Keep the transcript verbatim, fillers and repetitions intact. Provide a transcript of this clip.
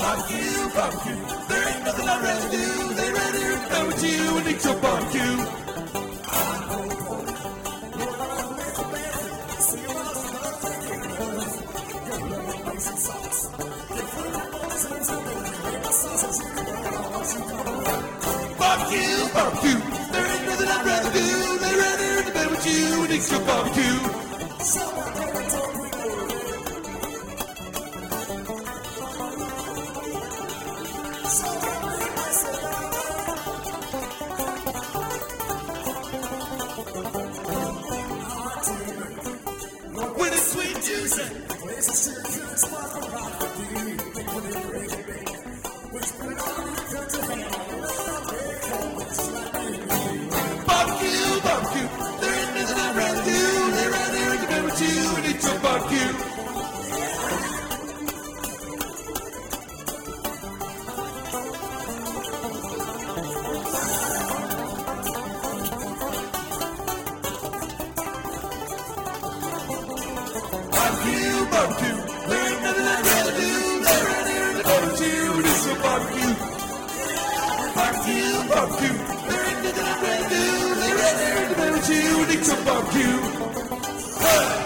Barbecue, barbecue. There ain't nothing I'd rather do. They right here in bed with you and eat your barbecue. Barbecue, barbecue. There ain't nothing I'd rather do. They right here in bed with you and eat your barbecue. When it's sweet juicy. Barbecue, barbecue. There ain't nothing I'd rather do. They're right here in the bed with you and eat your barbecue. Barbecue, barbecue. There ain't nothing I'd rather do. They're right here in the bed with you and eat your barbecue. Barbecue, barbecue. There ain't nothing I'd rather do. They're right here in the bed with you and eat your barbecue. Hey!